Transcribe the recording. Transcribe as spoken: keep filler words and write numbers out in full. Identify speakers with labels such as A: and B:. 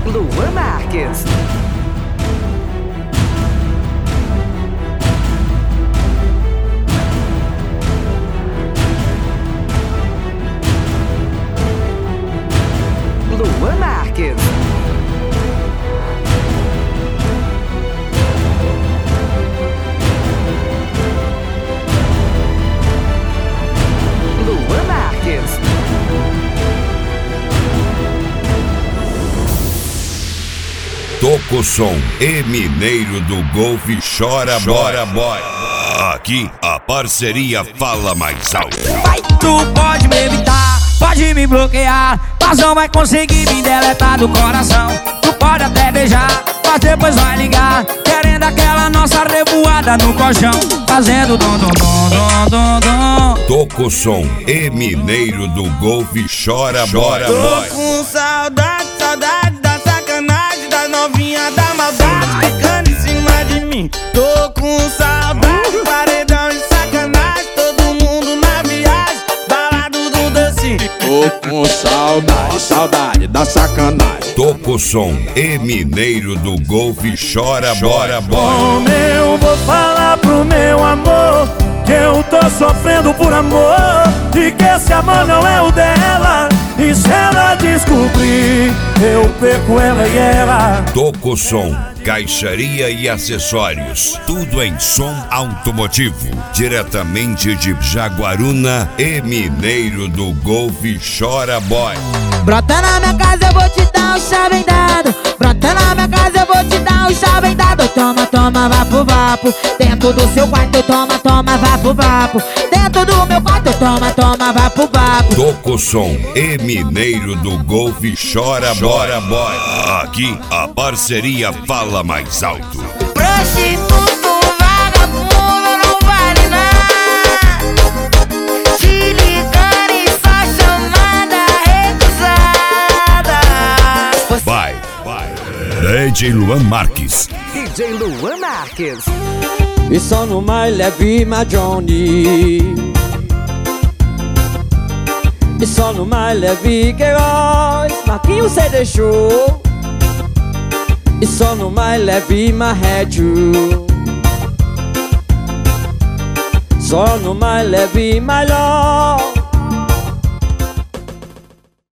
A: Luan Marques. Luan Marques. Luan Marques.
B: Toco som e Mineiro do Golfe chora, bora, bora. Aqui a parceria fala mais alto.
C: Tu pode me evitar, pode me bloquear, mas não vai conseguir me deletar do coração. Tu pode até beijar, mas depois vai ligar, querendo aquela nossa revoada no colchão, fazendo dom, dom, dom, dom, dom, dom.
B: Toco som e Mineiro do Golfe chora, bora, bora.
D: Tô com saudade, saudade da sacanagem, das novinhas da maldade ficando em cima de mim. Tô com saudade, paredão e sacanagem, todo mundo na viagem, balado do doce.
E: Tô com saudade, saudade da sacanagem.
B: Toco som e Mineiro do Golfe chora, bora, bora.
F: Como eu vou falar pro meu amor que eu tô sofrendo por amor e que esse amor não é o dela? E se ela descobrir, eu perco ela e ela.
B: Toco som, caixaria e acessórios, tudo em som automotivo, diretamente de Jaguaruna e Mineiro do Golfe chora, boy.
G: Brota na minha casa, eu vou te dar um chave dado. Brota na minha casa, eu vou te dar um chave dado. Toma, toma, vapo, vapo. Dentro do seu quarto, toma, toma, vapo, vapo. Dentro do meu quarto, toma, toma, vapo, vapo.
B: Toco som e Mineiro do Golfe chora, bora, boy. Aqui a parceria fala mais alto.
G: Prostituto, vagabundo, não vale nada. Te ligando e só chamada recusada.
B: Vai, vai. D J Luan Marques.
A: D J Luan Marques.
C: E só no mais leve, my Johnny. E só no mais leve, Queiroz. Marquinhos cê deixou. E só no mais leve, my Rédio. Só no mais leve, my love.